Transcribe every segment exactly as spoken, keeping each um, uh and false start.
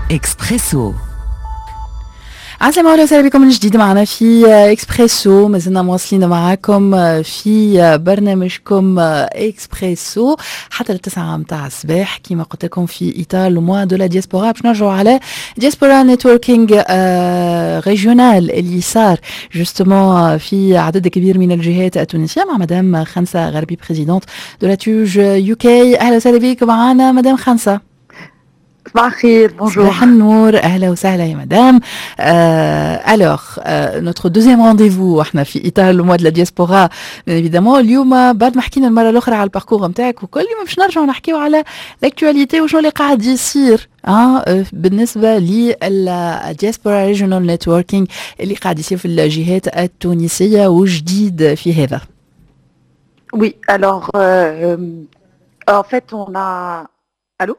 إكسبريسو. عسلامة أهلا وسهلا بكم من جديد معنا في إكسبريسو. ما زلنا مواصلين معاكم في برنامجكم إكسبريسو حتى التسعة متاع الصباح كما قلت لكم في إطار لو موا دو لا دياسبورا. باش نرجعوا على دياسبورا نتوركينج ريجيونال اللي صار جوستومون في عدد كبير من الجهات التونسية مع مدام خنسة غربي بريزيدونت دو لا توج يو كي. أهلا وسهلا بك معنا مدام خنسة. صباح الخير, bonjour. صباح النور, أهلا وسهلا يا مدام. Euh, alors, euh, notre deuxième rendez-vous احنا في إطار le mois de la diaspora évidemment. اليوم بعد ما حكينا المرة الأخرى على الباركور نتاعك وكل يوم باش نرجعوا نحكيو على l'actualité وشنو اللي قاعد يصير اه بالنسبة للدياسبورا ريجيونال نتوركينج اللي قاعد يصير في الجهات التونسية وجديد في هذا. Oui, alors euh, en fait on a... Allô?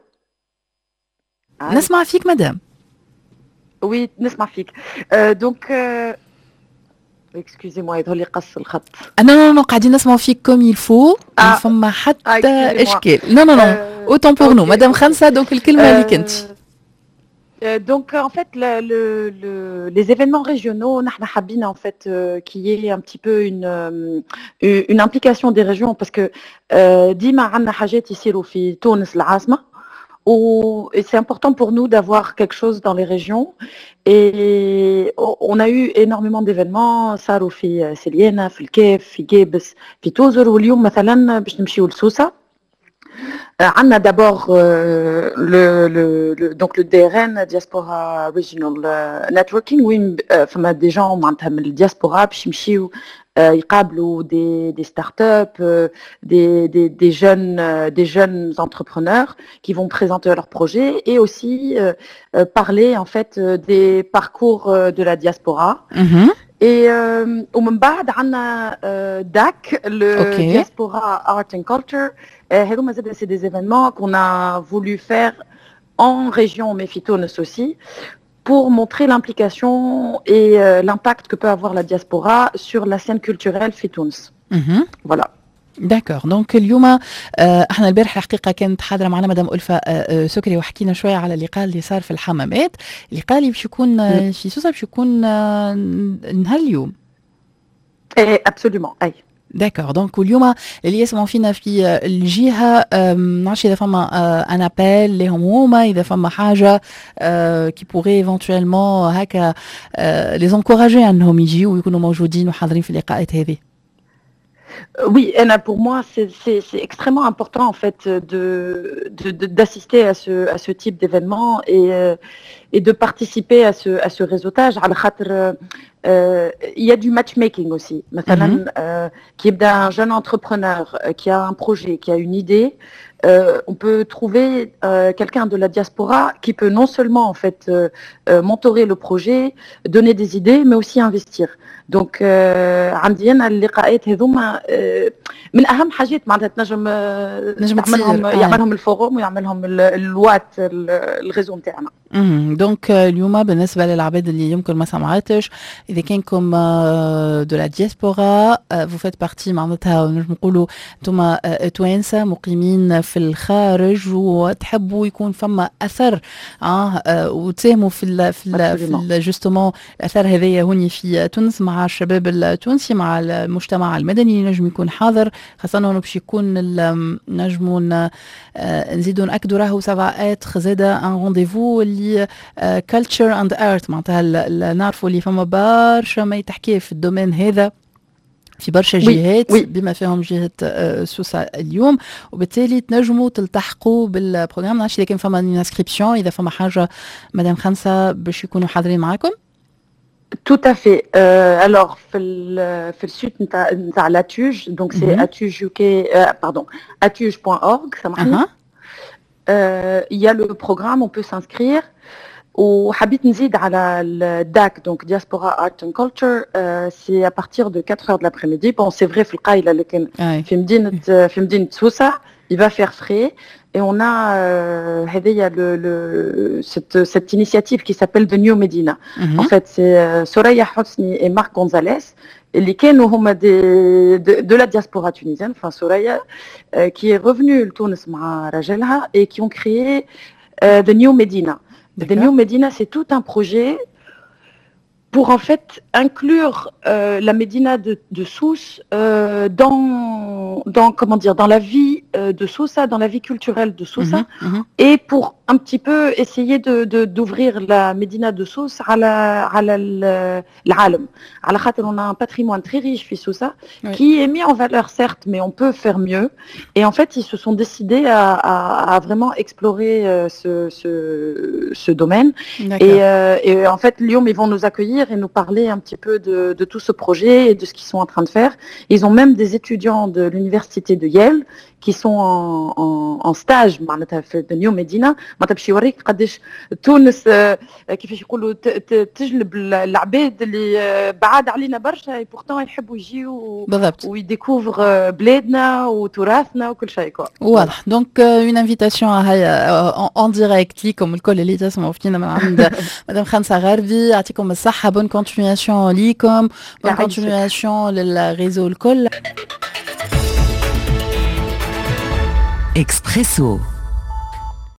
Ah, نسمع فيك مدام. Oui, نسمع فيك. Euh, donc euh... excusez-moi, يظهر لي قص الخط. Non non non, قاعدين نسمع فيك comme il faut. Ah. ما فما حتى Ah, إشكال. Non non non. Euh, Autant pour okay, nous. مدام خنسة دونك الكلمة Euh, ليك أنت. euh, donc en fait le, le, le, les événements régionaux, نحن حابين en fait euh, qu'il y ait un petit peu une euh, une implication des régions parce que euh, ديما عندنا حاجات يصيروا في تونس العاصمة. Et c'est important pour nous d'avoir quelque chose dans les régions. Et on a eu énormément d'événements. صاروا في سليانة, في الكيف, في جيبس, في توزر. واليوم مثلا باش نمشيو لسوسة. عندنا d'abord euh, le, le, le, donc le D R N, Diaspora Regional Networking, وين فما des gens معناتها من الدياسبورا باش يمشيو يقابلوا des, des startups, des, des, des, jeunes, des jeunes entrepreneurs qui vont présenter leurs projets et aussi euh, parler en fait des parcours de la diaspora. Mm-hmm. Et euh, ومن بعد عندنا euh, D A C, le Okay. Diaspora Art and Culture. هذوما زاد c'est des événements qu'on a voulu faire en région mais في تونس aussi, pour montrer l'implication et euh, l'impact que peut avoir la diaspora sur la scène culturelle في تونس. Mm-hmm. Voilà. داكور. دونك اليوم آه احنا البارح الحقيقه كانت حاضره معنا مدام ألفة آه سكري وحكينا شويه على اللقاء اللي صار في الحمامات. اللقاء اللي باش يكون آه في سوسه باش يكون آه نهار اليوم. ايه absolument اي. داكور. دونك واليوم اللي يسمعوا فينا في الجهه ما نعرفش اذا فما ان ابل لهم هما, اذا فما حاجه كي بوغي ايفونتويلمون هكا لي انكوراجي انهم يجيو ويكونوا موجودين وحاضرين في اللقاءات هذه. Oui, Anna, pour moi, c'est, c'est, c'est extrêmement important en fait de, de, de, d'assister à ce, à ce type d'événement et, euh, et de participer à ce, à ce réseautage. Euh, il y a du matchmaking aussi. مثلا, Mm-hmm. euh, qui est un jeune entrepreneur euh, qui a un projet, qui a une idée. Euh, on peut trouver euh, quelqu'un de la diaspora qui peut non seulement en fait euh, euh, mentorer le projet, donner des idées, mais aussi investir. Donc عندي أنا اللقاءات هذوما من أهم حاجات معناتها تنجم تعملهم, يعملهم الفوروم ويعملهم الوات الغيزو نتاعنا. دونك اليوم بالنسبة للعباد اللي يمكن ما سمعتش, إذا كانكم دو لا دياسبورا vous faites partie معناتها نجم نقولوا انتم توانسة مقيمين في الخارج وتحبوا يكون فما أثر اه وتساهموا في ال في ال في جوستومون الأثر هذايا هوني في تونس مع الشباب التونسي, مع المجتمع المدني نجم يكون حاضر, خاصة انه باش يكون نجمون نزيدوا نأكدوا راهو سافا اتر زادا ان رونديفو اللي كالتشر اند ارت معناتها نعرفوا اللي فما برشا ما يتحكي في الدومين هذا في برشا جهات, وي. بما فيهم جهة سوسة اليوم, وبالتالي تنجموا تلتحقوا بالبروغرام. نعرفش إذا كان فما انسكريبسيون, إذا فما حاجة مدام خمسة باش يكونوا حاضرين معكم. Tout à fait. Euh, alors, في le, في le site نتاع la tuge, donc c'est Mm-hmm. atuge U K, euh, pardon, atuge point org, ça marche. Uh-huh. Euh, il y a le programme, on peut s'inscrire. وحبيت نزيد على ال D A C, donc Diaspora Art and Culture, euh, c'est à partir de quatre heures de l'après-midi. Bon, c'est vrai في القايلة لكن في مدينة في مدينة سوسة il va faire frais. Et on a euh, هذيا le, le, cette, cette initiative qui s'appelle The New Medina. Mm-hmm. En fait, c'est euh, Soraya Hosni et Marc Gonzalez, اللي كانوا هما de, de, de la diaspora tunisienne, enfin Soraya, euh, qui est revenue لتونس مع راجلها et qui ont créé euh, The New Medina. The New Medina, c'est tout un projet pour en fait inclure euh, la Médina de, de Sousse euh, dans, dans, comment dire, dans la vie euh, de Sousa, dans la vie culturelle de Sousa, mm-hmm, mm-hmm. et pour un petit peu essayer de, de, d'ouvrir la Médina de Sousse à l'Alam. À la khater, on a un patrimoine très riche chez Sousa, oui. qui est mis en valeur certes, mais on peut faire mieux. Et en fait, ils se sont décidés à, à, à vraiment explorer euh, ce, ce, ce domaine. Et, euh, et en fait, Lyon, ils vont nous accueillir et nous parler un petit peu de, de tout ce projet et de ce qu'ils sont en train de faire. Ils ont même des étudiants de l'université de Yale qui sont en, en, en stage de New Medina. باش يوريك قداش تونس كيفاش يقولوا تجلب العباد اللي بعاد علينا برشا pourtant يحبوا يجيو ويديكوفر بلادنا وتراثنا وكل شيء كوا. واضح. Donc une invitation en, en direct ليكم الكل اللي تسمعوا فينا من عند مدام خمسة غربي. يعطيكم الصحة. bonne continuation ليكم. bonne continuation للريزو الكل. Expresso.